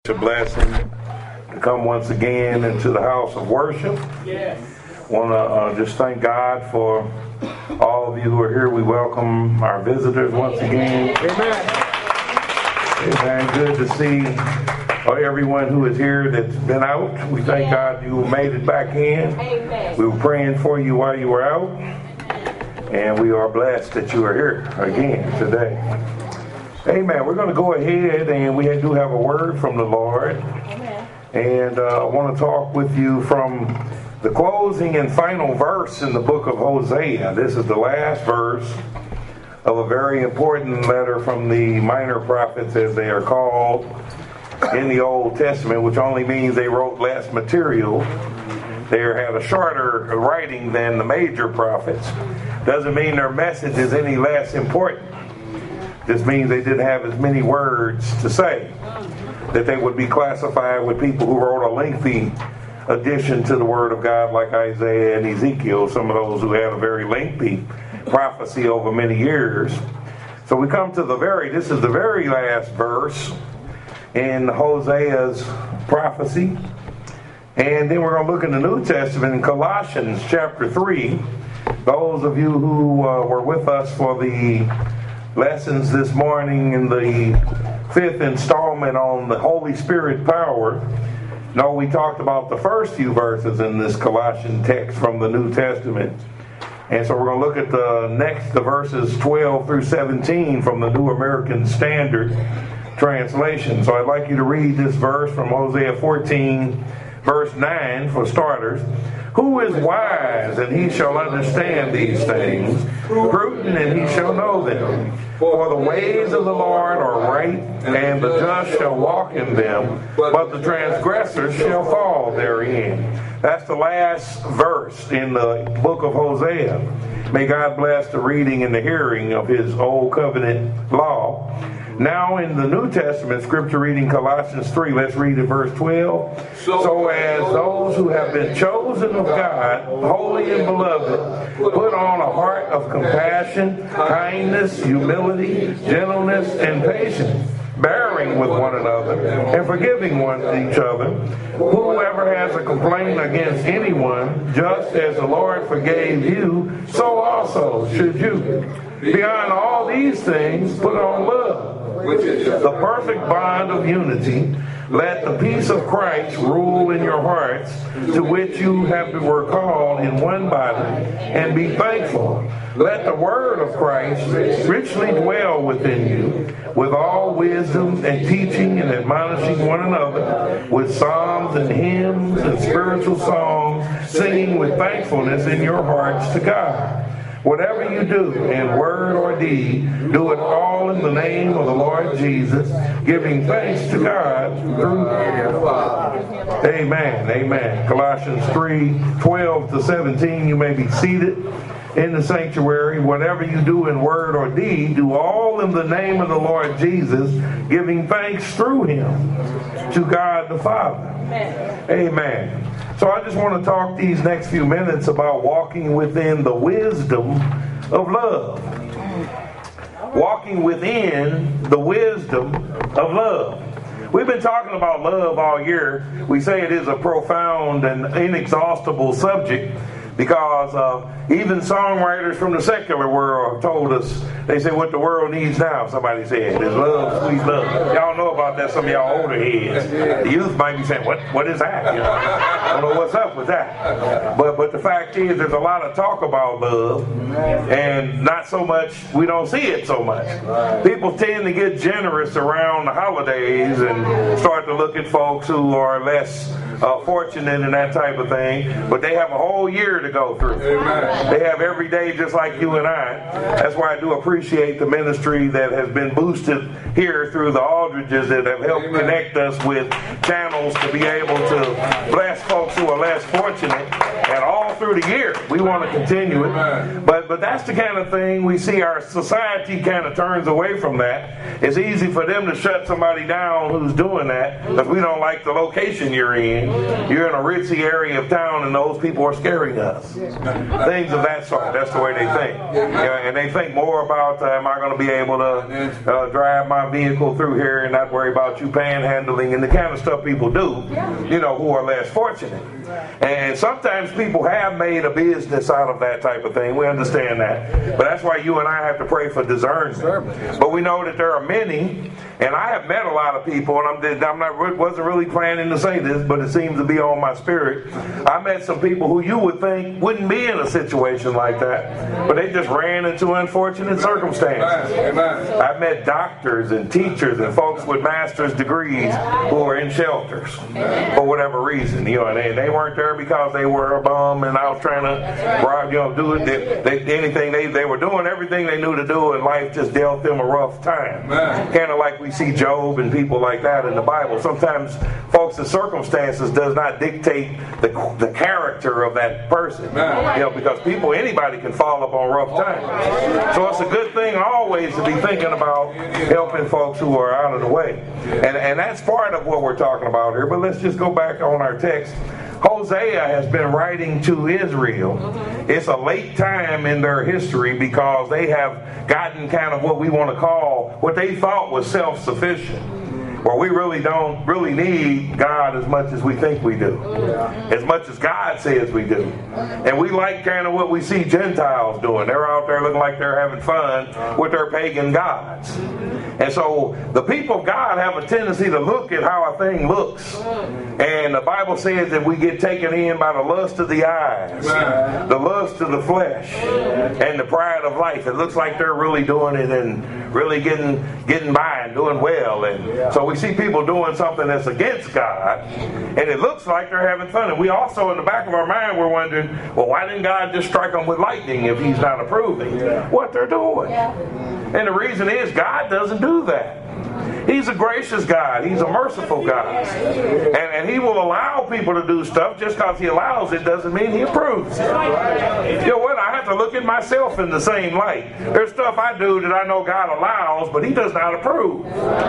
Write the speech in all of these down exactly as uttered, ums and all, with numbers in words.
It's a blessing to come once again into the house of worship. Yes. Want to uh, just thank God for all of you who are here. We welcome our visitors once again. Amen. Amen. Good to see everyone who is here that's been out. We thank God you made it back in. Amen. We were praying for you while you were out, and we are blessed that you are here again today. Amen. We're going to go ahead, and we do have a word from the Lord. Amen. And uh, I want to talk with you from the closing and final verse in the book of Hosea. This is the last verse of a very important letter from the minor prophets, as they are called in the Old Testament, which only means they wrote less material. They had a shorter writing than the major prophets. Doesn't mean their message is any less important. This means they didn't have as many words to say, that they would be classified with people who wrote a lengthy addition to the Word of God, like Isaiah and Ezekiel, some of those who had a very lengthy prophecy over many years. So we come to the very, this is the very last verse in Hosea's prophecy. And then we're going to look in the New Testament in Colossians chapter three. Those of you who uh, were with us for the lessons this morning in the fifth installment on the Holy Spirit power. No, we talked about the first few verses in this Colossian text from the New Testament. And so we're going to look at the next, the verses twelve through seventeen from the New American Standard Translation. So I'd like you to read this verse from Hosea fourteen, verse nine for starters. Who is wise, and he shall understand these things, prudent, and he shall know them. For the ways of the Lord are right, and the just shall walk in them, but the transgressors shall fall therein. That's the last verse in the book of Hosea. May God bless the reading and the hearing of his old covenant law. Now in the New Testament scripture reading Colossians three, let's read at verse twelve. So as those who have been chosen of God, holy and beloved, put on a heart of compassion, kindness, humility, gentleness, and patience, bearing with one another, and forgiving one each other. Whoever has a complaint against anyone, just as the Lord forgave you, so also should you. Beyond all these things, put on love, which is the perfect bond of unity. Let the peace of Christ rule in your hearts, to which you have were called in one body, and be thankful. Let the word of Christ richly dwell within you, with all wisdom and teaching and admonishing one another, with psalms and hymns and spiritual songs, singing with thankfulness in your hearts to God. Whatever you do in word or deed, do it all in the name of the Lord Jesus, giving thanks to God through Him. Amen. Amen. Colossians three, twelve to seventeen, you may be seated in the sanctuary. Whatever you do in word or deed, do all in the name of the Lord Jesus, giving thanks through Him to God the Father. Amen. Amen. So I just want to talk these next few minutes about walking within the wisdom of love. Walking within the wisdom of love. We've been talking about love all year. We say it is a profound and inexhaustible subject because uh, even songwriters from the secular world told us, they say what the world needs now, somebody said, is love, sweet love. Y'all know about that, some of y'all older heads. The youth might be saying, what what is that? You know, I don't know what's up with that. But but the fact is, there's a lot of talk about love, and not so much, we don't see it so much. People tend to get generous around the holidays and start to look at folks who are less uh, fortunate and that type of thing, but they have a whole year to go through. Amen. They have every day just like you and I. That's why I do appreciate the ministry that has been boosted here through the Aldridges that have helped Amen. Connect us with channels to be able to bless folks who are less fortunate. And all through the year, we want to continue it. But but that's the kind of thing we see our society kind of turns away from that. It's easy for them to shut somebody down who's doing that because we don't like the location you're in. You're in a ritzy area of town and those people are scaring us. us. Things of that sort. That's the way they think. Yeah, and they think more about, uh, am I going to be able to uh, drive my vehicle through here and not worry about you panhandling and the kind of stuff people do, you know, who are less fortunate. And sometimes people have made a business out of that type of thing. We understand that. But that's why you and I have to pray for discernment. But we know that there are many, and I have met a lot of people, and I'm, I'm not wasn't really planning to say this, but it seems to be on my spirit. I met some people who you would think wouldn't be in a situation like that, but they just ran into unfortunate circumstances. I've met doctors and teachers and folks with master's degrees who are in shelters for whatever reason. You know, and they, they weren't there because they were a bum and out trying to rob, you know, do it. They, they, anything they they were doing everything they knew to do, and life just dealt them a rough time. Kind of like we see Job and people like that in the Bible. Sometimes folks' circumstances does not dictate the the character of that person. You know, because people, anybody can fall upon rough times. So it's a good thing always to be thinking about helping folks who are out of the way. And and that's part of what we're talking about here. But let's just go back on our text. Hosea has been writing to Israel. It's a late time in their history because they have gotten kind of what we want to call, what they thought was self-sufficient. Well, we really don't really need God as much as we think we do. As much as God says we do. And we like kind of what we see Gentiles doing. They're out there looking like they're having fun with their pagan gods. And so the people of God have a tendency to look at how a thing looks. And the Bible says that we get taken in by the lust of the eyes, the lust of the flesh, and the pride of life. It looks like they're really doing it and really getting getting by and doing well. And so we see people doing something that's against God, and it looks like they're having fun. And we also, in the back of our mind, we're wondering, well, why didn't God just strike them with lightning if he's not approving what they're doing? And the reason is God doesn't do that. He's a gracious God. He's a merciful God. And, and he will allow people to do stuff. Just because he allows it doesn't mean he approves it. You know what? I have to look at myself in the same light. There's stuff I do that I know God allows, but he does not approve.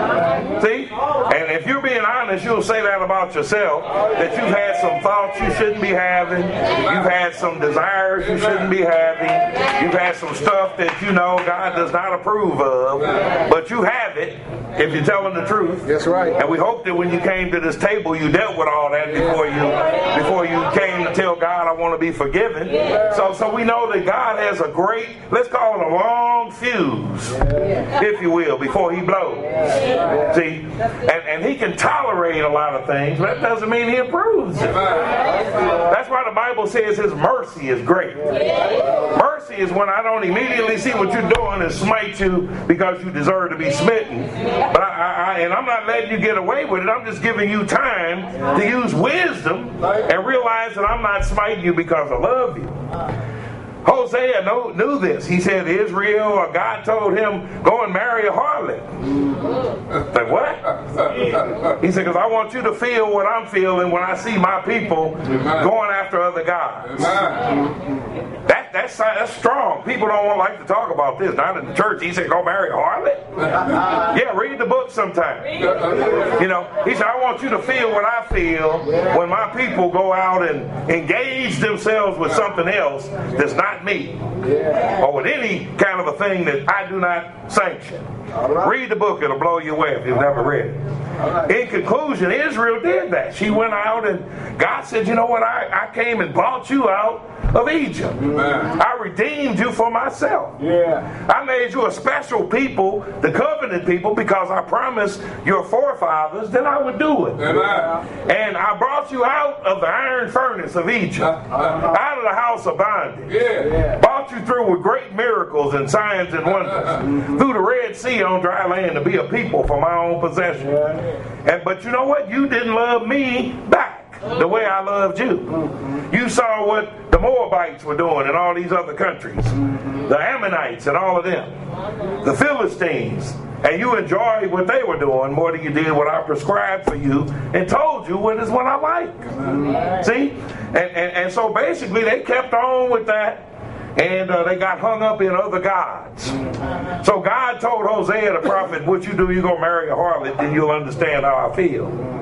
See? And if you're being honest, you'll say that about yourself, that you've had some thoughts you shouldn't be having. You've had some desires you shouldn't be having. You've had some stuff that you know God does not approve of, but you have it. If you're telling the truth. That's right. And we hope that when you came to this table, you dealt with all that before you before you came to tell God, I want to be forgiven. So so we know that God has a great, let's call it a long fuse, if you will, before he blows. See? And, and he can tolerate a lot of things, but that doesn't mean he approves it. That's why the Bible says his mercy is great. Mercy is when I don't immediately see what you're doing and smite you because you deserve to be smitten. But I, I, and I'm not letting you get away with it. I'm just giving you time to use wisdom and realize that I'm not smiting you because I love you. Hosea know, knew this. He said, Israel, or God told him, go and marry a harlot. Like, what? He said, because I want you to feel what I'm feeling when I see my people going after other gods. That, that's, that's strong. People don't want like to talk about this. Not in the church. He said, go marry a harlot? Yeah, read the book sometime. You know, he said, I want you to feel what I feel when my people go out and engage themselves with something else that's not me, or with any kind of a thing that I do not sanction. Read the book, it'll blow you away if you've never read it. In conclusion, Israel did that. She went out and God said, you know what, I, I came and bought you out of Egypt. Amen. I redeemed you for myself. Yeah. I made you a special people, the covenant people, because I promised your forefathers that I would do it. Amen. And I brought you out of the iron furnace of Egypt, uh-huh. out of the house of bondage. Yeah. Yeah. Brought you through with great miracles and signs and wonders, uh-huh. through the Red Sea on dry land to be a people for my own possession. Yeah. And but you know what? You didn't love me back the way I loved you. Mm-hmm. You saw what the Moabites were doing in all these other countries. Mm-hmm. The Ammonites and all of them. The Philistines. And you enjoyed what they were doing more than you did what I prescribed for you and told you what is what I like. Mm-hmm. See? And, and, and so basically they kept on with that. And uh, they got hung up in other gods. Mm-hmm. So God told Hosea the prophet, what you do, you go marry a harlot, then you'll understand how I feel.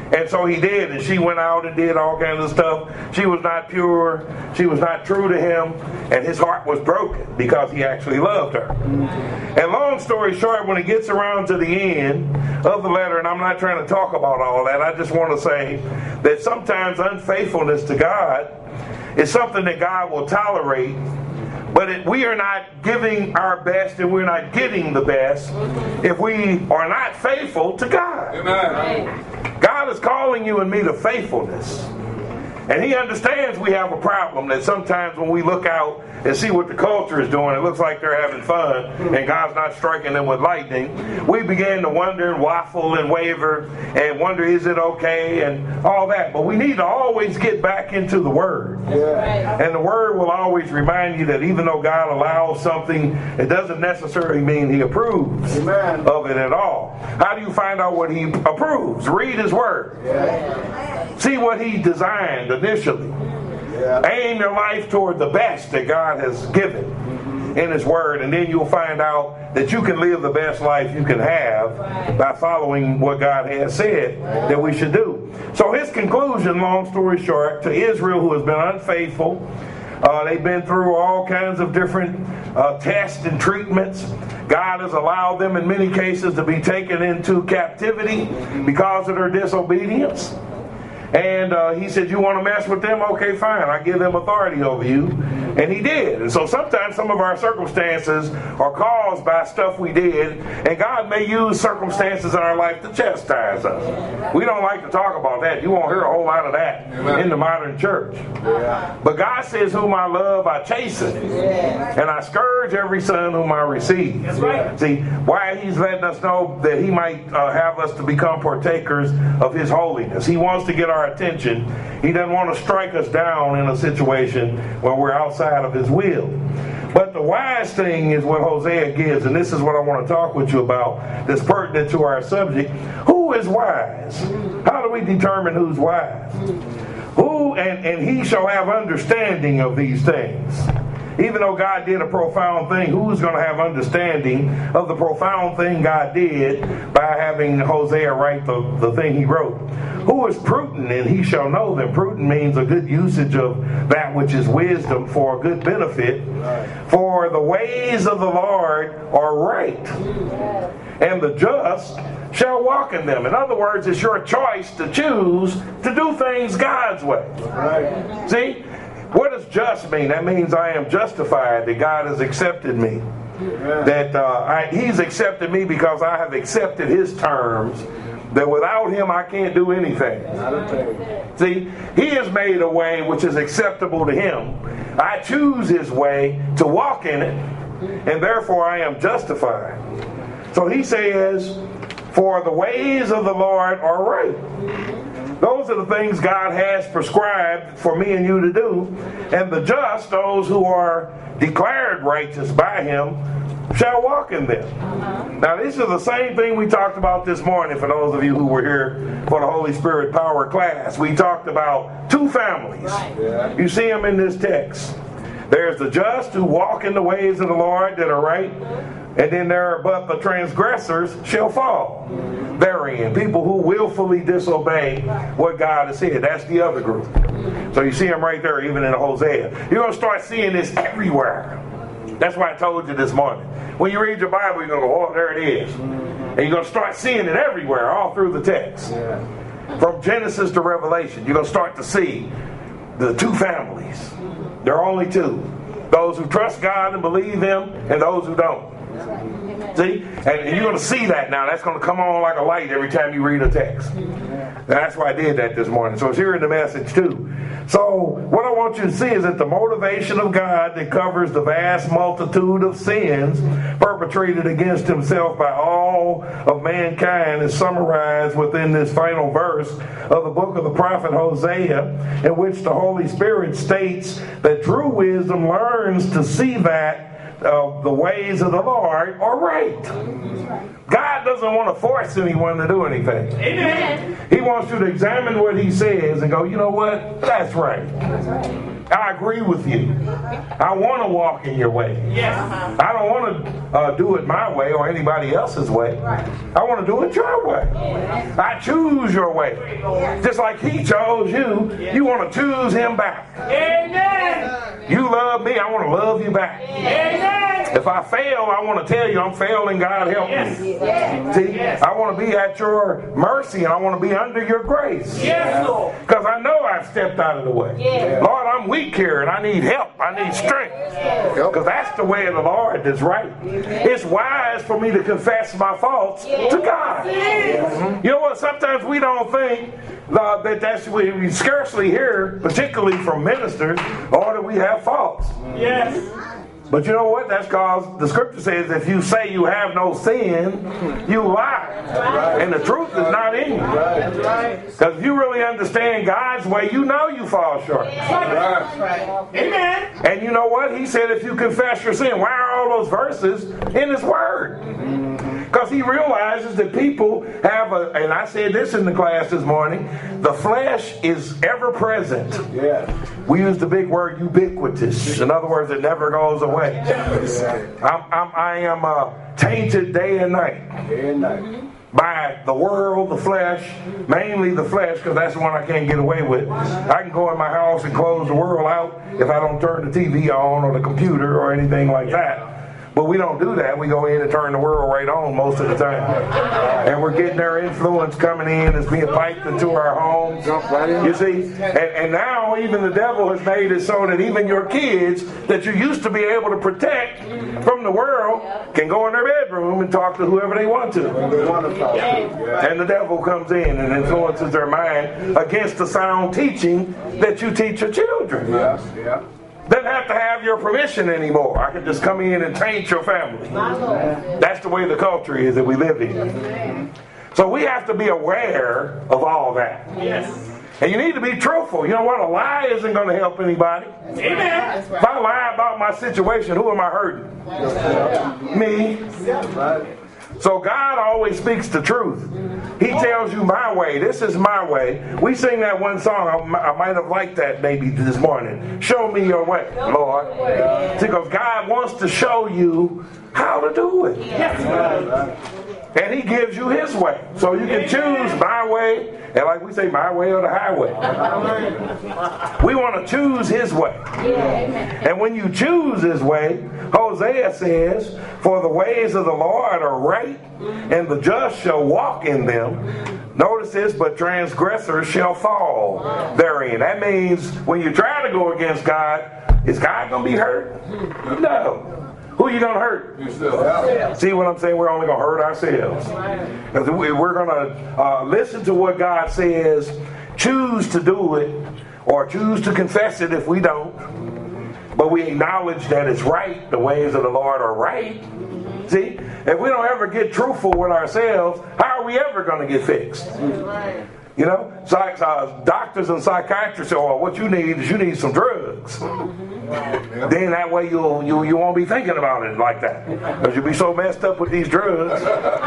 And so he did, and she went out and did all kinds of stuff. She was not pure. She was not true to him, and his heart was broken because he actually loved her. And long story short, when it gets around to the end of the letter, and I'm not trying to talk about all that, I just want to say that sometimes unfaithfulness to God is something that God will tolerate, but it, we are not giving our best and we're not getting the best if we are not faithful to God. Amen. God is calling you and me to faithfulness. And he understands we have a problem that sometimes when we look out and see what the culture is doing, it looks like they're having fun and God's not striking them with lightning. We begin to wonder and waffle and waver and wonder, is it okay, and all that. But we need to always get back into the Word. Yeah. And the Word will always remind you that even though God allows something, it doesn't necessarily mean he approves Amen. Of it at all. How do you find out what he approves? Read his Word. Yeah. See what he designed initially. Yeah. Aim your life toward the best that God has given mm-hmm. in his Word, and then you'll find out that you can live the best life you can have right. by following what God has said right. that we should do. So his conclusion, long story short, to Israel who has been unfaithful, uh, they've been through all kinds of different uh, tests and treatments. God has allowed them in many cases to be taken into captivity because of their disobedience. And uh, he said, you want to mess with them? Okay, fine. I give them authority over you. And he did. And so sometimes some of our circumstances are caused by stuff we did. And God may use circumstances in our life to chastise us. We don't like to talk about that. You won't hear a whole lot of that Amen. In the modern church. Yeah. But God says, whom I love, I chasten. Yeah. And I scourge every son whom I receive. That's right. See, why he's letting us know that he might uh, have us to become partakers of his holiness. He wants to get our attention. He doesn't want to strike us down in a situation where we're outside of his will. But the wise thing is what Hosea gives, and this is what I want to talk with you about that's pertinent to our subject. Who is wise? How do we determine who's wise? Who and, and he shall have understanding of these things. Even though God did a profound thing, who's going to have understanding of the profound thing God did by having Hosea write the, the thing he wrote? Who is prudent, and he shall know them. Prudent means a good usage of that which is wisdom for a good benefit. For the ways of the Lord are right, and the just shall walk in them. In other words, it's your choice to choose to do things God's way. Right. See? What does just mean? That means I am justified, that God has accepted me. Yeah. That uh, I, he's accepted me because I have accepted his terms. That without him I can't do anything. See, he has made a way which is acceptable to him. I choose his way to walk in it, and therefore I am justified. So he says, for the ways of the Lord are right. Those are the things God has prescribed for me and you to do. And the just, those who are declared righteous by him, shall walk in them. Uh-huh. Now, this is the same thing we talked about this morning for those of you who were here for the Holy Spirit Power class. We talked about two families. Right. Yeah. You see them in this text. There's the just who walk in the ways of the Lord that are right. And then there are but the transgressors shall fall therein. People who willfully disobey what God has said. That's the other group. So you see them right there, even in Hosea. You're going to start seeing this everywhere. That's why I told you this morning. When you read your Bible, you're going to go, oh, there it is. And you're going to start seeing it everywhere, all through the text. From Genesis to Revelation, you're going to start to see the two families. There are only two. Those who trust God and believe him, and those who don't. See? And you're going to see that now. That's going to come on like a light every time you read a text. That's why I did that this morning. So it's here in the message too. So what I want you to see is that the motivation of God that covers the vast multitude of sins perpetrated against himself by all of mankind is summarized within this final verse of the book of the prophet Hosea, in which the Holy Spirit states that true wisdom learns to see that Uh, the ways of the Lord are right. God God doesn't want to force anyone to do anything. Amen. He wants you to examine what he says and go, you know what? That's right. That's right. I agree with you. I want to walk in your way. Yes. I don't want to uh, do it my way or anybody else's way. I want to do it your way. I choose your way. Just like he chose you, you want to choose him back. Amen. You love me, I want to love you back. Amen. If I fail, I want to tell you I'm failing. God help me. Yes. See, yes. I want to be at your mercy and I want to be under your grace. Yes, Lord. Because I know I've stepped out of the way. Yes. Lord, I'm weak here and I need help. I need strength. Because that's the way of the Lord that's right. It's wise for me to confess my faults to God. Mm-hmm. You know what? Sometimes we don't think uh, that that's we, we scarcely hear, particularly from ministers, or that we have faults. Yes. But you know what? That's because the scripture says if you say you have no sin, you lie. Right. And the truth is not in you. Because right. if you really understand God's way, you know you fall short. Right. Amen. And you know what? He said if you confess your sin, why are all those verses in his word? Because he realizes that people have a, and I said this in the class this morning, the flesh is ever present. Yeah. We use the big word ubiquitous. In other words, it never goes away. I'm, I'm, I am uh, tainted day and night. Day and night. By the world, the flesh, mainly the flesh, because that's the one I can't get away with. I can go in my house and close the world out if I don't turn the T V on or the computer or anything like that. But we don't do that. We go in and turn the world right on most of the time. And we're getting their influence coming in. It's being piped into our homes. You see? And, and now even the devil has made it so that even your kids that you used to be able to protect from the world can go in their bedroom and talk to whoever they want to. And the devil comes in and influences their mind against the sound teaching that you teach your children. Yeah. Doesn't have to have your permission anymore. I can just come in and taint your family. That's the way the culture is that we live in. So we have to be aware of all that. Yes. And you need to be truthful. You know what? A lie isn't going to help anybody. Amen. If I lie about my situation, who am I hurting? Me. So God always speaks the truth. He tells you my way. This is my way. We sing that one song. I might have liked that maybe this morning. Show me your way, Lord. See, because God wants to show you how to do it. And he gives you his way. So you can choose my way. And like we say, my way or the highway. We want to choose his way. And when you choose his way, Hosea says, for the ways of the Lord are right, and the just shall walk in them. Notice this, but transgressors shall fall therein. That means when you try to go against God, is God going to be hurt? No. Who are you going to hurt? Yourself. See what I'm saying? We're only going to hurt ourselves. Because we're going to uh, listen to what God says, choose to do it, or choose to confess it if we don't. But we acknowledge that it's right. The ways of the Lord are right. See? If we don't ever get truthful with ourselves, how are we ever going to get fixed? You know, psych, uh, doctors and psychiatrists say, oh, what you need is you need some drugs. Mm-hmm. Then that way you'll, you you won't be thinking about it like that. Because you'll be so messed up with these drugs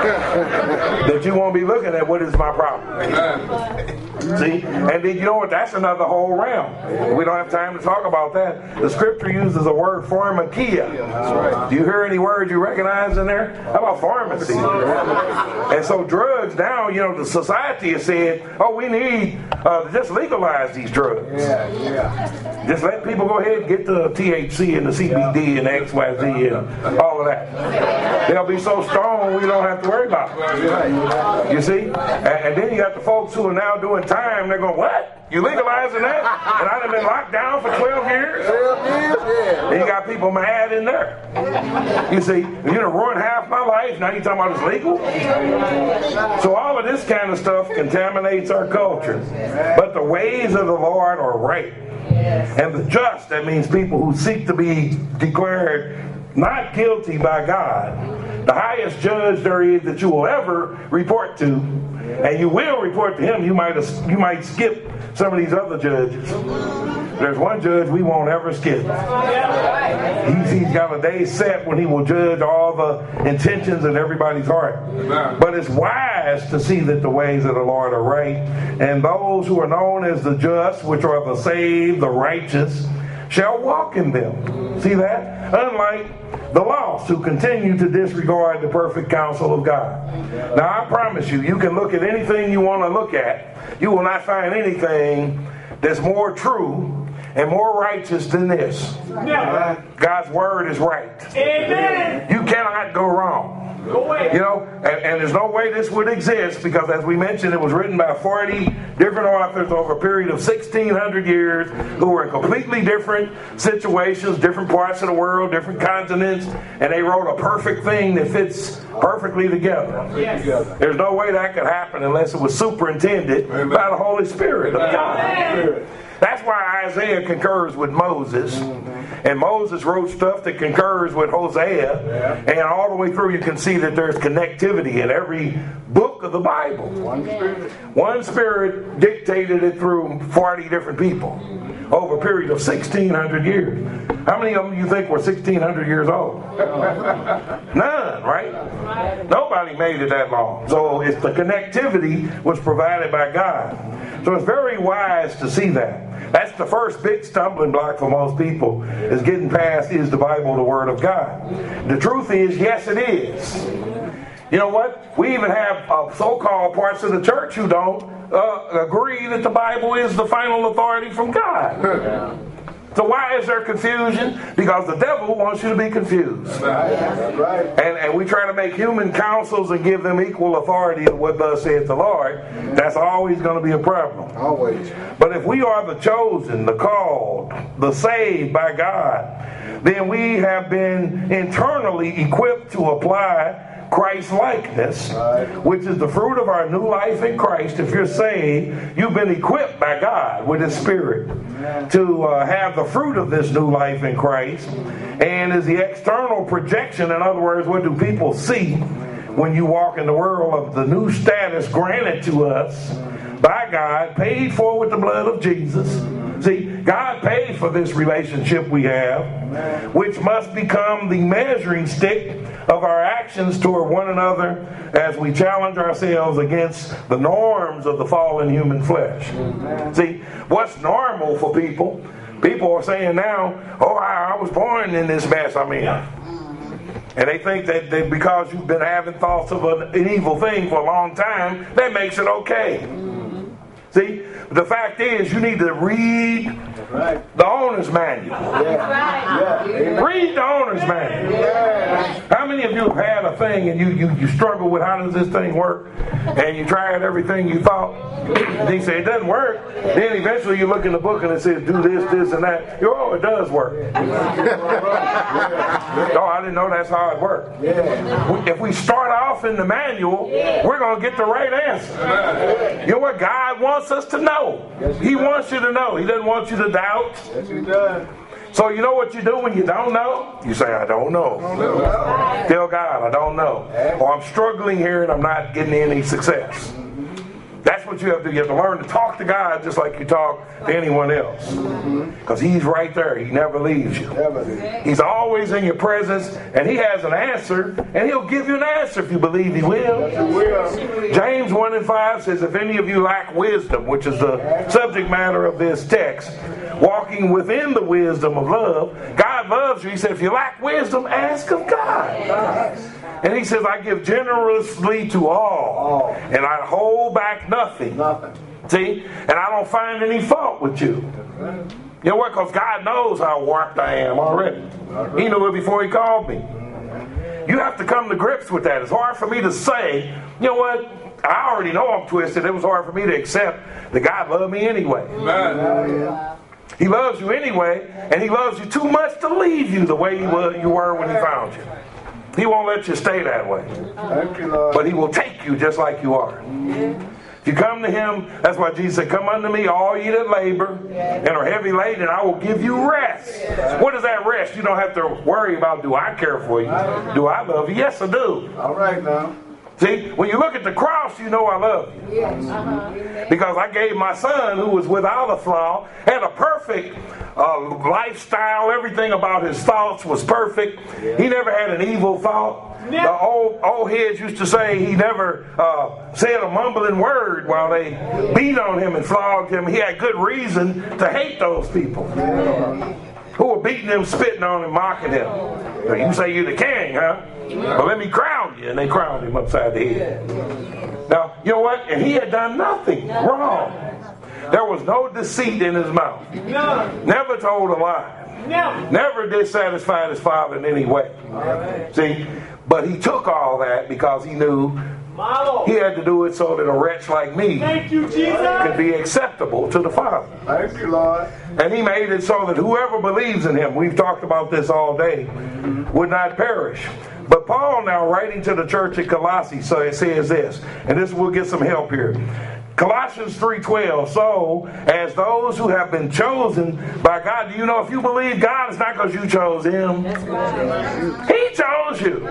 that you won't be looking at what is my problem. See? And then you know what? That's another whole realm. We don't have time to talk about that. The scripture uses a word, pharmakia. Do you hear any words you recognize in there? How about pharmacy? And so drugs now, you know, the society has said, oh, we need uh, to just legalize these drugs. Yeah, yeah. Just let people go ahead and get the T H C and the C B D and the X Y Z and all of that. They'll be so strong we don't have to worry about it. You see? And, and then you got the folks who are now doing time. They're going, what? You legalizing that? And I've been locked down for twelve years? And you got people mad in there. You see, you done ruined half my life. Now you're talking about it's legal? So all of this kind of stuff contaminates our culture. But the ways of the Lord are right. And the just, that means people who seek to be declared not guilty by God. The highest judge there is that you will ever report to, and you will report to him. You might you might skip some of these other judges. There's one judge we won't ever skip. He's, he's got a day set when he will judge all the intentions in everybody's heart. But it's wise to see that the ways of the Lord are right. And those who are known as the just, which are the saved, the righteous, shall walk in them. See that? Unlike the lost who continue to disregard the perfect counsel of God. Now I promise you, you can look at anything you want to look at. You will not find anything that's more true and more righteous than this. God's word is right. Amen. You cannot go wrong. You know, and, and there's no way this would exist because, as we mentioned, it was written by forty different authors over a period of sixteen hundred years who were in completely different situations, different parts of the world, different continents, and they wrote a perfect thing that fits perfectly together. Yes. There's no way that could happen unless it was superintended Amen. By the Holy Spirit of God. Amen. That's why Isaiah concurs with Moses. Mm-hmm. And Moses wrote stuff that concurs with Hosea. Yeah. And all the way through you can see that there's connectivity in every book of the Bible. One Spirit. One Spirit dictated it through forty different people over a period of sixteen hundred years. How many of them you think were sixteen hundred years old? None, right? Nobody made it that long. So it's the connectivity was provided by God. So it's very wise to see that. That's the first big stumbling block for most people, is getting past, is the Bible the Word of God? The truth is, yes it is. You know what? We even have uh, so-called parts of the church who don't uh, agree that the Bible is the final authority from God. So why is there confusion? Because the devil wants you to be confused. That's right. And, and we try to make human counsels and give them equal authority to what thus saith the Lord. That's always going to be a problem. Always. But if we are the chosen, the called, the saved by God, then we have been internally equipped to apply Christ-likeness, which is the fruit of our new life in Christ. If you're saved, you've been equipped by God with His Spirit to uh, have the fruit of this new life in Christ, and is the external projection. In other words, what do people see when you walk in the world of the new status granted to us by God, paid for with the blood of Jesus? See, God paid for this relationship we have, which must become the measuring stick of our actions toward one another as we challenge ourselves against the norms of the fallen human flesh. See, what's normal for people? People are saying now, oh, I, I was born in this mess I'm in. And they think that they, because you've been having thoughts of an, an evil thing for a long time, that makes it okay. See, the fact is, you need to read right. the owner's manual. Yeah. Yeah. Read the owner's manual. Yeah. How many of you have had a thing and you, you, you struggle with how does this thing work? And you tried everything you thought, and you say it doesn't work. Then eventually you look in the book and it says do this, this, and that. You oh, it does work. Oh, I didn't know that's how it worked. If we start off in the manual, we're going to get the right answer. You know what God wants us to know? He wants you to know. He doesn't want you to doubt. Yes, He does. So you know what you do when you don't know? You say, I don't know. I don't know. Tell God, I don't know. Or I'm struggling here and I'm not getting any success. That's what you have to do. You have to learn to talk to God just like you talk to anyone else. Because He's right there. He never leaves you. He's always in your presence, and He has an answer, and He'll give you an answer if you believe He will. James one and five says, if any of you lack wisdom, which is the subject matter of this text, walking within the wisdom of love, God loves you. He said, if you lack wisdom, ask of God. And He says, I give generously to all, and I hold back nothing. Nothing. See? And I don't find any fault with you. You know what? Because God knows how warped I am already. He knew it before He called me. You have to come to grips with that. It's hard for me to say, you know what? I already know I'm twisted. It was hard for me to accept that God loved me anyway. Amen. He loves you anyway, and He loves you too much to leave you the way you were when He found you. He won't let you stay that way. But He will take you just like you are. If you come to Him, that's why Jesus said, come unto me, all ye that labor and are heavy laden, and I will give you rest. What is that rest? You don't have to worry about, do I care for you? Do I love you? Yes, I do. All right now. See, when you look at the cross, you know I love you. Yes. Uh-huh. Because I gave my son, who was without a flaw, had a perfect uh, lifestyle. Everything about his thoughts was perfect. He never had an evil thought. The old, old heads used to say he never uh, said a mumbling word while they beat on him and flogged him. He had good reason to hate those people who were beating him, spitting on him, mocking him. So you say you're the king, huh? Well, let me crown you. And they crowned him upside the head. Now, you know what? And he had done nothing wrong. There was no deceit in his mouth. Never told a lie. Never dissatisfied his father in any way. See? But he took all that because he knew he had to do it so that a wretch like me Thank you, Jesus. could be acceptable to the Father. Thank you, Lord. And he made it so that whoever believes in him, we've talked about this all day, would not perish. But Paul now writing to the church at Colossae, so it says this, and this will get some help here. Colossians three twelve, so as those who have been chosen by God, do you know if you believe God, it's not because you chose him. That's right. He chose you.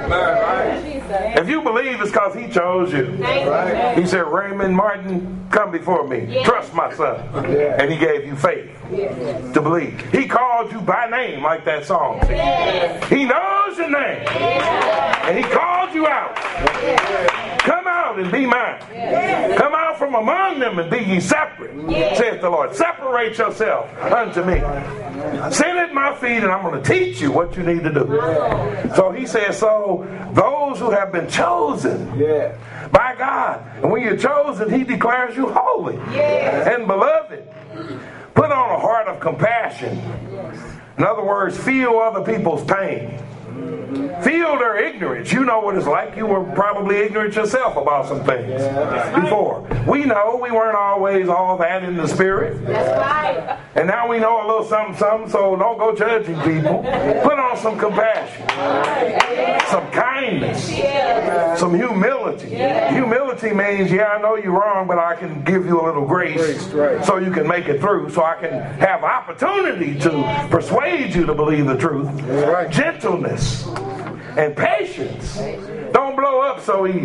If you believe, it's because he chose you. He said, Raymond Martin, come before me. Yes. Trust my son. And he gave you faith yes. to believe. He called you by name, like that song. Yes. He knows your name. Yes. And he called you out. Yes. Come out and be mine. Yes. Come out from among them and be ye separate, yes. saith the Lord. Separate yourself unto me. Sit at my feet and I'm going to teach you what you need to do. Yes. So he says, so those who have been chosen yes. by God, and when you're chosen, he declares you holy yes. and beloved. Put on a heart of compassion. In other words, feel other people's pain. Feel their ignorance. You know what it's like. You were probably ignorant yourself about some things yeah. before. We know we weren't always all that in the spirit. That's right. And now we know a little something, something, so don't go judging people. Put on some compassion, some kindness, some humility. Humility means, yeah, I know you're wrong, but I can give you a little grace so you can make it through, so I can have opportunity to persuade you to believe the truth. Gentleness and patience. Don't blow up so easy.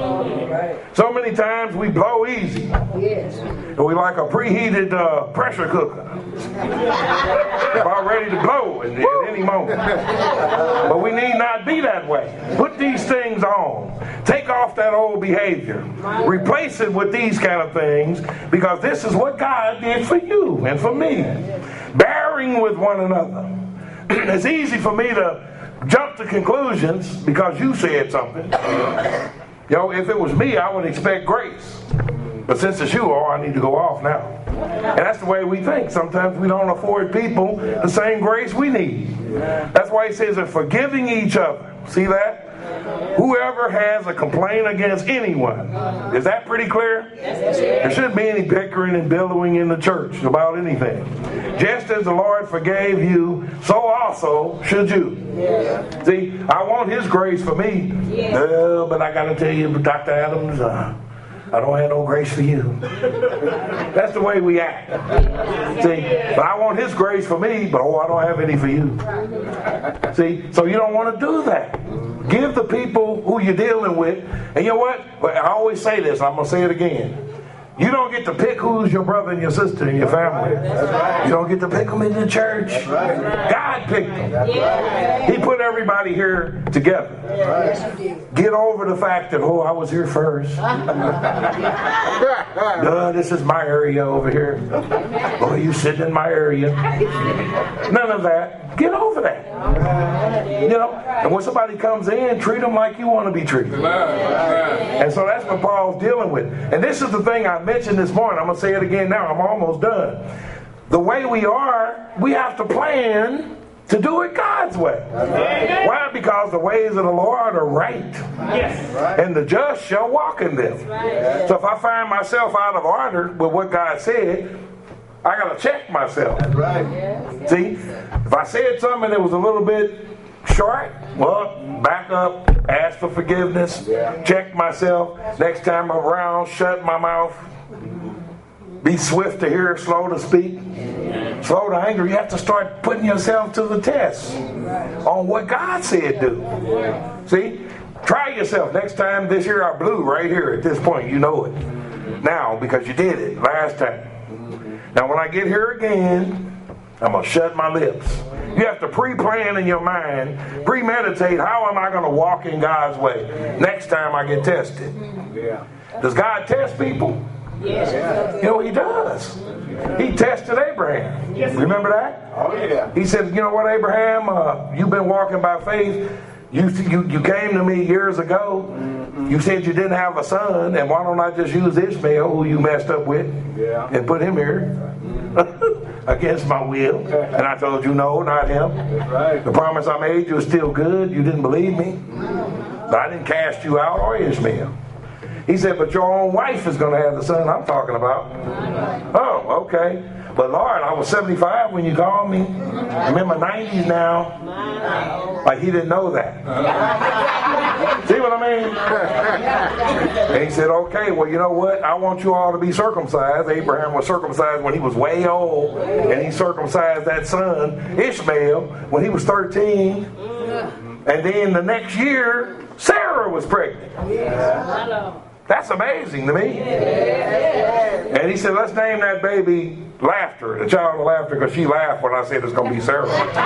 So many times we blow easy. And we like a preheated uh, pressure cooker. About ready to blow at, at any moment. But we need not be that way. Put these things on. Take off that old behavior. Replace it with these kind of things, because this is what God did for you and for me. Bearing with one another. It's easy for me to jump to conclusions because you said something. You know, if it was me, I would expect grace. But since it's you, oh, I need to go off now. And that's the way we think. Sometimes we don't afford people the same grace we need. That's why he says, forgiving each other. See that? Whoever has a complaint against anyone. Is that pretty clear? There shouldn't be any bickering and billowing in the church about anything. Just as the Lord forgave you, so also should you. See, I want his grace for me. Uh, but I got to tell you, Doctor Adams, uh, I don't have no grace for you. That's the way we act. See, but I want his grace for me, but oh, I don't have any for you. See, so you don't want to do that. Give the people who you're dealing with, and you know what? I always say this, I'm going to say it again. You don't get to pick who's your brother and your sister in your family. You don't get to pick them in the church. God picked them. He put everybody here together. Get over the fact that, oh, I was here first. No, this is my area over here. Oh, you sitting in my area. None of that. Get over that. You know, and when somebody comes in, treat them like you want to be treated. And so that's what Paul's dealing with. And this is the thing I mentioned this morning. I'm going to say it again now. I'm almost done. The way we are, we have to plan to do it God's way. Why? Because the ways of the Lord are right. Yes. And the just shall walk in them. So if I find myself out of order with what God said, I got to check myself. That's right. See, if I said something that was a little bit short, well, back up, ask for forgiveness, yeah. check myself. Next time around, shut my mouth. Be swift to hear, slow to speak, slow to anger. You have to start putting yourself to the test on what God said do. See? Try yourself. Next time this year I blew right here at this point. You know it now because you did it last time. Now when I get here again, I'm going to shut my lips. You have to pre-plan in your mind, premeditate, how am I going to walk in God's way next time I get tested? Yeah. Does God test people? Yes. You know, he does. He tested Abraham. Yes. Remember that? Oh, yeah. He said, you know what, Abraham, uh, you've been walking by faith. You, you, you came to me years ago. Mm-hmm. You said you didn't have a son, and why don't I just use Ishmael, who you messed up with, yeah. and put him here? Against my will. And I told you no, not him. Right. The promise I made you is still good. You didn't believe me. But I didn't cast you out or Ishmael. He said, but your own wife is going to have the son I'm talking about. Oh, okay. But Lord, I was seventy-five when you called me. I'm in my nineties now. Like he didn't know that. See what I mean? And he said, okay, well, you know what? I want you all to be circumcised. Abraham was circumcised when he was way old. And he circumcised that son, Ishmael, when he was thirteen. And then the next year, Sarah was pregnant. That's amazing to me. And he said, let's name that baby Laughter, the child of laughter, because she laughed when I said it's going to be Sarah.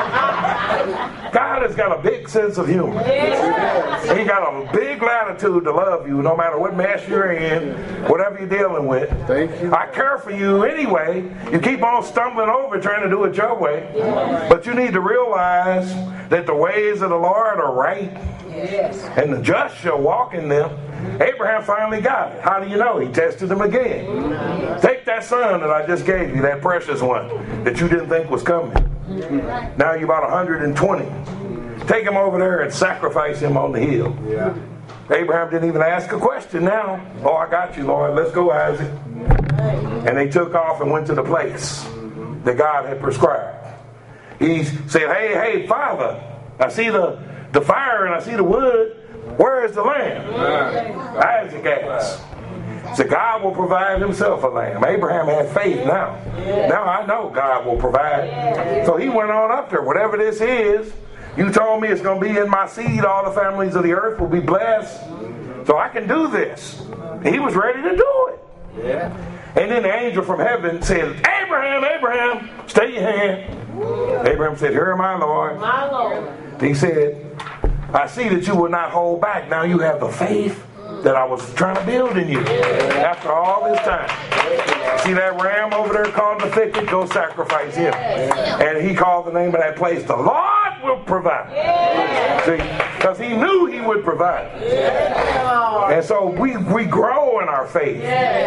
God has got a big sense of humor. He got a big latitude to love you no matter what mess you're in, whatever you're dealing with. Thank you. I care for you anyway. You keep on stumbling over trying to do it your way. But you need to realize that the ways of the Lord are right. Yes. And the just shall walk in them. Abraham finally got it. How do you know? He tested him again. Take that son that I just gave you, that precious one that you didn't think was coming. Now you're about one hundred twenty. Take him over there and sacrifice him on the hill. Yeah. Abraham didn't even ask a question now. Oh, I got you, Lord. Let's go, Isaac. And they took off and went to the place that God had prescribed. He said, hey, hey, Father, I see the, the fire and I see the wood. Where is the lamb? Isaac asked. So God will provide himself a lamb. Abraham had faith now. Now I know God will provide. So he went on up there. Whatever this is, you told me it's going to be in my seed. All the families of the earth will be blessed. So I can do this. He was ready to do it. And then the angel from heaven said, Abraham, Abraham, stay your hand. Abraham said, here am I, Lord. My Lord. He said, I see that you will not hold back. Now you have the faith that I was trying to build in you after all this time. See that ram over there called the thicket? Go sacrifice him. And he called the name of that place, the Lord will provide. See, because he knew he would provide. And so we, we grow in our faith.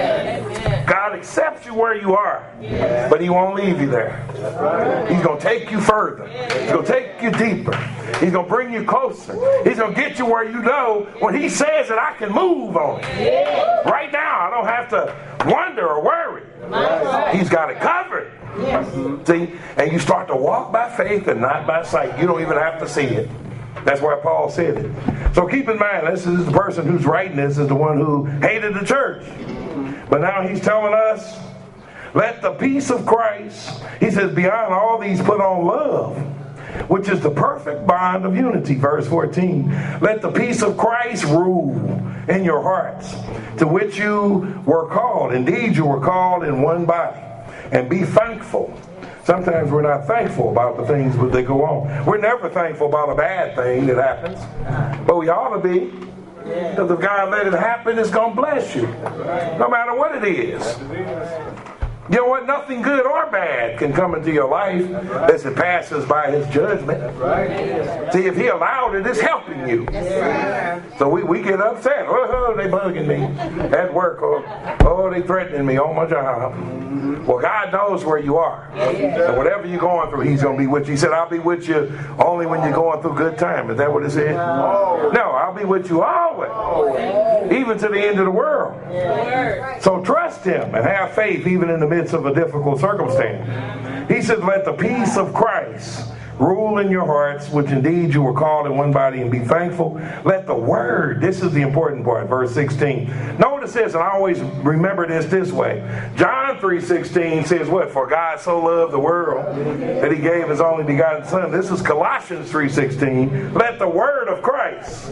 God accepts you where you are, but he won't leave you there. He's going to take you further. He's going to take you deeper. He's going to bring you closer. He's going to get you where you know when he says that I can move on it. Right now, I don't have to wonder or worry. He's got it covered. See? And you start to walk by faith and not by sight. You don't even have to see it. That's why Paul said it. So keep in mind, this is the person who's writing this is the one who hated the church. But now he's telling us, let the peace of Christ, he says, beyond all these put on love, which is the perfect bond of unity. Verse fourteen. Let the peace of Christ rule in your hearts, to which you were called. Indeed, you were called in one body. And be thankful. Sometimes we're not thankful about the things that go on. We're never thankful about a bad thing that happens. But we ought to be. Because if God let it happen, it's going to bless you. No matter what it is. You know what? Nothing good or bad can come into your life as it passes by his judgment. See, if he allowed it, it's helping you. So we, we get upset. Oh, they bugging me at work. Or, oh, they threatening me on my job. Well, God knows where you are. So whatever you're going through, he's going to be with you. He said, I'll be with you only when you're going through good time. Is that what it said? No, I'll be with you always. Even to the end of the world. So trust him and have faith even in the midst of a difficult circumstance. He said, let the peace of Christ rule in your hearts, which indeed you were called in one body, and be thankful. Let the word, this is the important part, verse sixteen. Notice this, and I always remember this this way. John three sixteen says what? For God so loved the world that he gave his only begotten Son. This is Colossians three sixteen. Let the word of Christ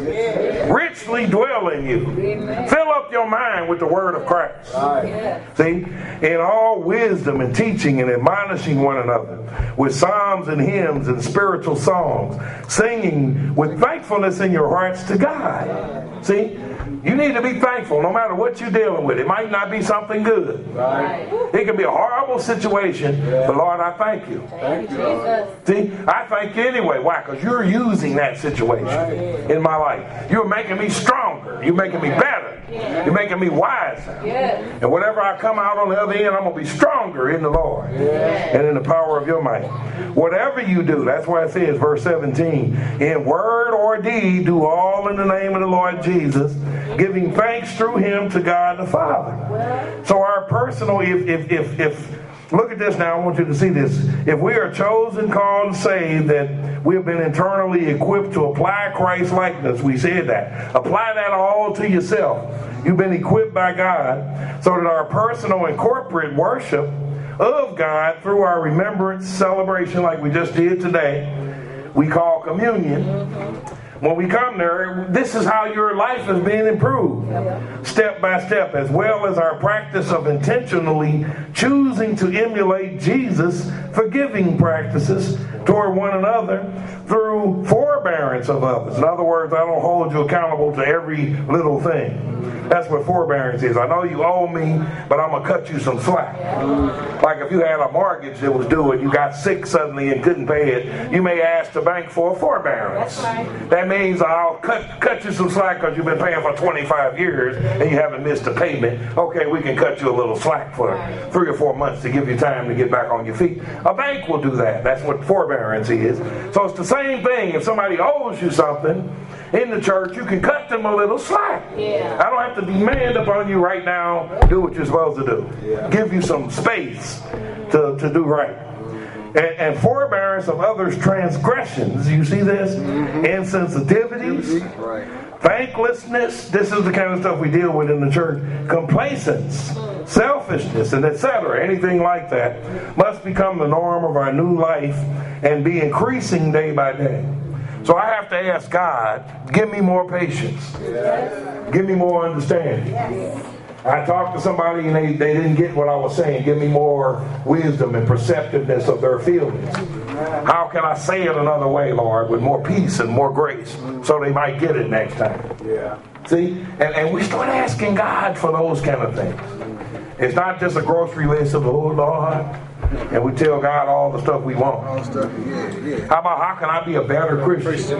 richly dwell in you. Fill up your mind with the word of Christ. See? In all wisdom and teaching and admonishing one another with psalms and hymns and spiritual songs, singing with thankfulness in your hearts to God. See? You need to be thankful no matter what you're dealing with. It might not be something good. Right. It can be a horrible situation, yeah. But Lord, I thank you. Thank you, Jesus. See, I thank you anyway. Why? Because you're using that situation right. in my life. You're making me stronger. You're making me better. Yeah. You're making me wiser. Yeah. And whatever I come out on the other end, I'm going to be stronger in the Lord yeah. and in the power of your might. Whatever you do, that's why it says, verse seventeen, in word or deed, do all in the name of the Lord Jesus, giving thanks through him to God the Father. So our personal, if, if, if, if, look at this now, I want you to see this. If we are chosen, called, and saved, that we have been internally equipped to apply Christ's likeness, we said that. Apply that all to yourself. You've been equipped by God so that our personal and corporate worship of God through our remembrance celebration like we just did today, we call communion. When we come there, this is how your life is being improved, step by step, as well as our practice of intentionally choosing to emulate Jesus' forgiving practices toward one another through forbearance of others. In other words, I don't hold you accountable to every little thing. That's what forbearance is. I know you owe me, but I'm going to cut you some slack. Like if you had a mortgage that was due and you got sick suddenly and couldn't pay it, you may ask the bank for a forbearance. That means I'll cut cut you some slack because you've been paying for twenty-five years and you haven't missed a payment. Okay, we can cut you a little slack for three or four months to give you time to get back on your feet. A bank will do that. That's what forbearance is. So it's the same thing. If somebody owes you something in the church, you can cut them a little slack. Yeah. I don't have to demand upon you right now, do what you're supposed to do. Yeah. Give you some space to, to do right. And, and forbearance of others' transgressions, you see this? Mm-hmm. Insensitivities, right. Thanklessness, this is the kind of stuff we deal with in the church. Complacence, selfishness, and et cetera. Anything like that must become the norm of our new life and be increasing day by day. So I have to ask God, give me more patience. Yes. Give me more understanding. Yes. I talked to somebody and they, they didn't get what I was saying. Give me more wisdom and perceptiveness of their feelings. How can I say it another way, Lord, with more peace and more grace so they might get it next time? Yeah. See? And, and we start asking God for those kind of things. It's not just a grocery list of, oh, Lord, and we tell God all the stuff we want. All stuff, yeah, yeah. How about how can I be a better Christian?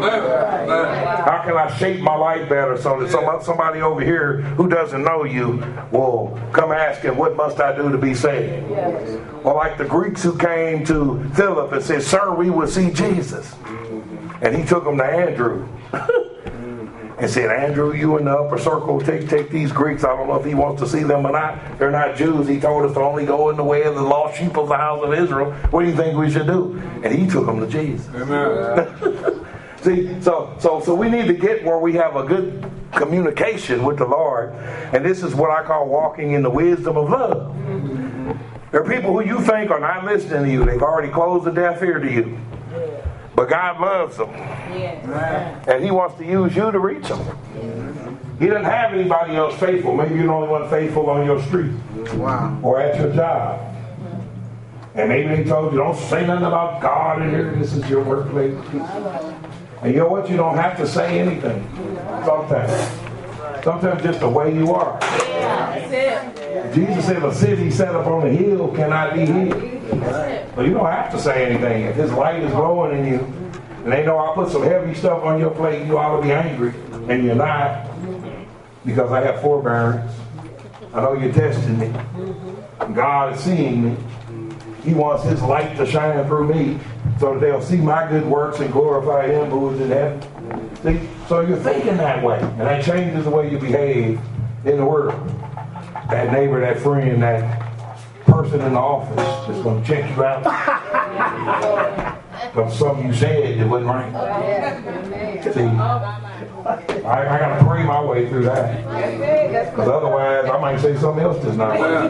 How can I shape my life better so that some, somebody over here who doesn't know you will come asking, what must I do to be saved? Yes. Or like the Greeks who came to Philip and said, sir, we will see Jesus. And he took them to Andrew. And said, Andrew, you in the upper circle, take take these Greeks. I don't know if he wants to see them or not. They're not Jews. He told us to only go in the way of the lost sheep of the house of Israel. What do you think we should do? And he took them to Jesus. Amen. See, so so so we need to get where we have a good communication with the Lord. And this is what I call walking in the wisdom of love. There are people who you think are not listening to you. They've already closed the deaf ear to you. But God loves them. Yes. And he wants to use you to reach them. He doesn't have anybody else faithful. Maybe you're the only one faithful on your street. Wow. Or at your job. And maybe they told you, don't say nothing about God in here. This is your workplace. And you know what? You don't have to say anything. Sometimes. Sometimes just the way you are. Yeah, that's it. Jesus said a city set up on a hill cannot be hid. But you don't have to say anything. If his light is glowing in you, and they know I put some heavy stuff on your plate, you ought to be angry. And you're not. Because I have forbearance. I know you're testing me. God is seeing me. He wants his light to shine through me so that they'll see my good works and glorify him who is in heaven. See? So you're thinking that way. And that changes the way you behave in the world. That neighbor, that friend, that person in the office that's going to check you out. But something you said that wasn't right. See, I, I got to pray my way through that. Because otherwise, I might say something else that's not right.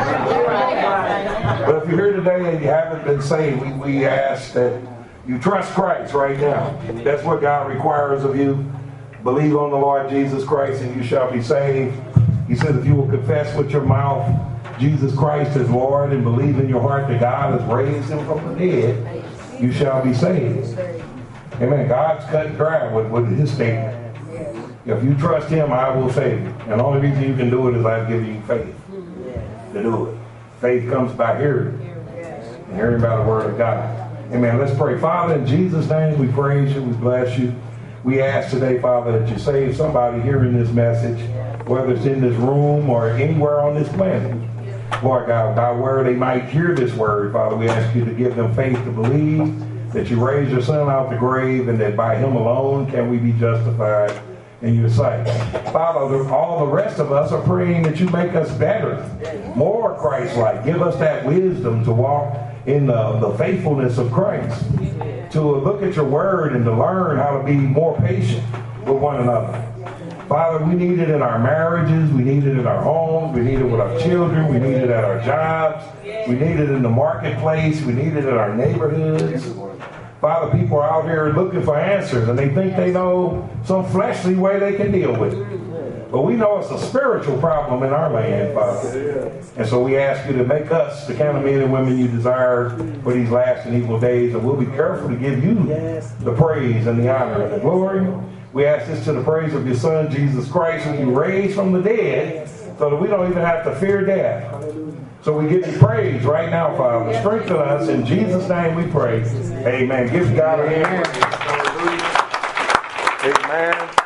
But if you're here today and you haven't been saved, we, we ask that you trust Christ right now. That's what God requires of you. Believe on the Lord Jesus Christ and you shall be saved. He says if you will confess with your mouth Jesus Christ is Lord and believe in your heart that God has raised him from the dead, you shall be saved. Amen. God's cut dry with, with his statement. If you trust him, I will save you. And the only reason you can do it is I've given you faith to do it. Faith comes by hearing. And hearing by the word of God. Amen. Let's pray. Father, in Jesus' name, we praise you. We bless you. We ask today, Father, that you save somebody hearing this message, whether it's in this room or anywhere on this planet. Lord God, by where they might hear this word, Father, we ask you to give them faith to believe that you raised your son out the grave and that by him alone can we be justified in your sight. Father, all the rest of us are praying that you make us better, more Christ-like. Give us that wisdom to walk in the, the faithfulness of Christ, to look at your word and to learn how to be more patient with one another. Father, we need it in our marriages, we need it in our homes, we need it with our children, we need it at our jobs, we need it in the marketplace, we need it in our neighborhoods. Father, people are out here looking for answers and they think they know some fleshly way they can deal with it. But we know it's a spiritual problem in our land, Father. And so we ask you to make us the kind of men and women you desire for these last and evil days, and we'll be careful to give you the praise and the honor and the glory. We ask this to the praise of your Son, Jesus Christ, who you raised from the dead, so that we don't even have to fear death. So we give you praise right now, Father. Strengthen us. In Jesus' name we pray. Amen. Give God a hand. Amen.